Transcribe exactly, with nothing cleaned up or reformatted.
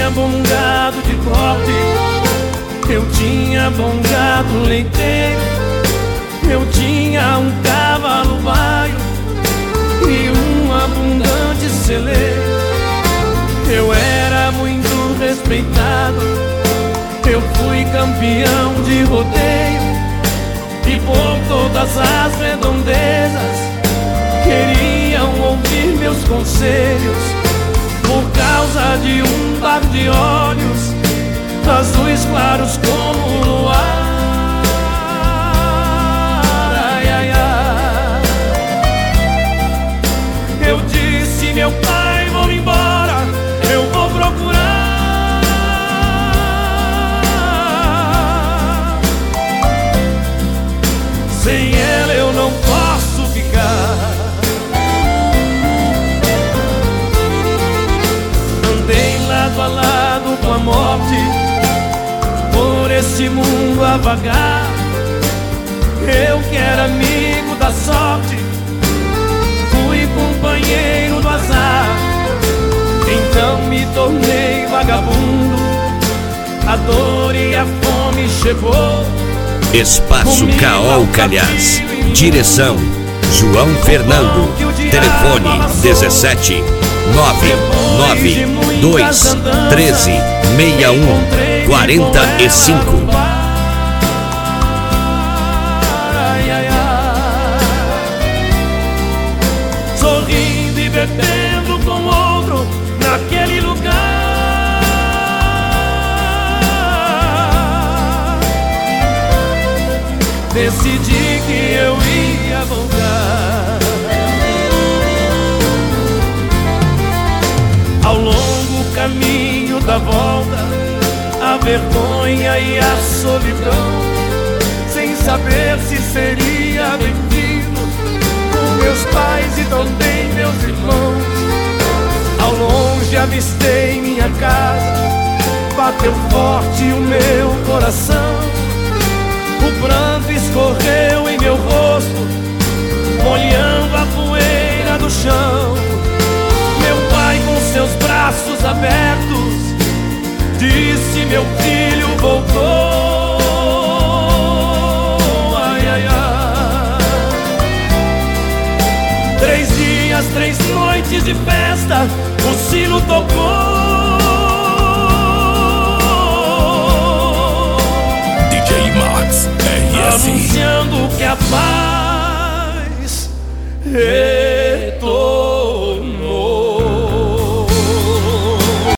tinha bom gado de corte, eu tinha bom gado leiteiro, eu tinha um cavalo baio e um abundante celeiro. Eu era muito respeitado, eu fui campeão de rodeio, e por todas as redondezas queriam ouvir meus conselhos. Por causa de um par de olhos azuis claros como o luar, ai, ai, ai. Eu disse, meu pai, vou embora, eu vou procurar. Sem ela eu não posso ficar. Andei lado a lado com a morte, por esse mundo a vagar. Eu que era amigo da sorte, fui companheiro do azar. Então me tornei vagabundo, a dor e a fome chegou. Espaço Caol Calhas. Direção João Fernando. Telefone dezessete nove nove dois treze sessenta e um quarenta e cinco. Sorrindo e bebendo com outro naquele lugar. Decidi que eu ia voltar. Ao longo caminho da volta, a vergonha e a solidão, sem saber se seria bem-vindo com meus pais e também meus irmãos. Ao longe avistei minha casa, bateu forte o meu coração. O pranto escorreu em meu rosto, molhando a poeira do chão. Meu pai, com seus braços abertos, disse, meu filho voltou. Ai, ai, ai. Três dias, três noites de festa, o sino tocou. Anunciando que a paz